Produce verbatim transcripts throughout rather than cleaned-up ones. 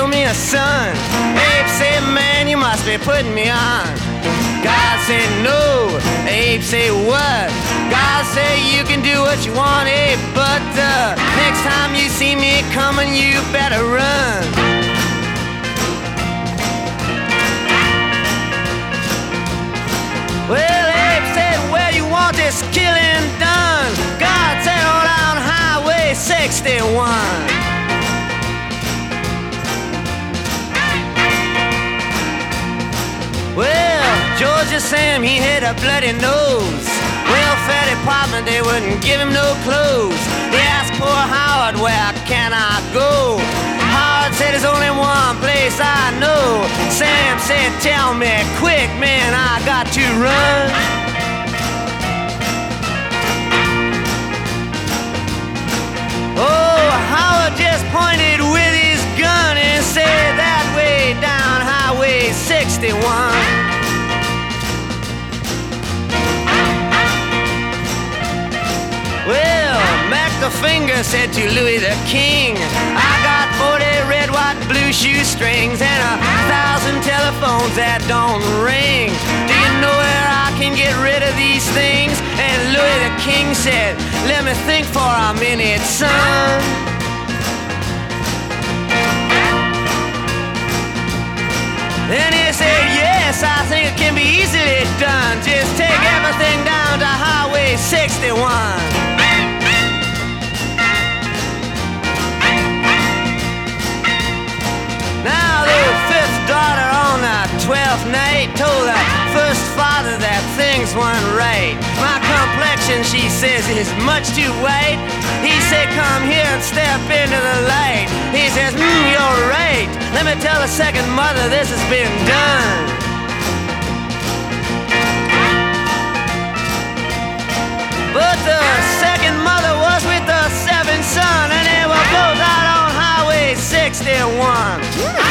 kill me a son. Abe said, man, you must be putting me on. God said, no. Abe said, what? God said, you can do what you want, Abe, but uh, next time you see me coming, you better run. Well, Abe said, where you want this killing done? God said, on down Highway sixty-one. Well, Georgia Sam, he had a bloody nose. Welfare department, they wouldn't give him no clothes. They asked poor Howard, where can I go? Howard said, there's only one place I know. Sam said, tell me quick, man, I got to run. Oh, Howard just pointed with his gun and said, that way down Highway sixty-one. Well, Mac the Finger said to Louis the King, I got forty red, white, blue shoestrings and a thousand telephones that don't ring. Do you know where I can get rid of these things? And Louis the King said, let me think for a minute, son. Then he said, yes, I think it can be easily done. Just take everything down to Highway sixty-one. Now the fifth daughter on the twelfth night told the first father that things weren't right. My complexion, she says, is much too white. He said, come here and step into the light. He says, mm, you're right. Let me tell the second mother this has been done. But the second mother was with the seventh son, and they were both out on Highway sixty-one.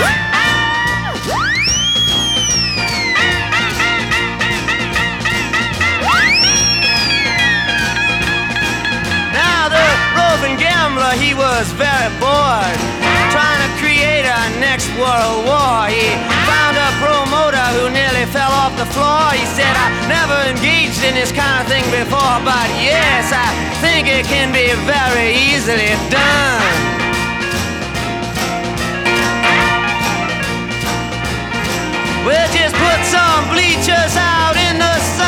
Now the roving gambler, he was very bored, trying to create a next world war. He found a promoter who nearly fell off the floor. He said, I never engaged in this kind of thing before, but yes, I think it can be very easily done. We'll just put some bleachers out in the sun.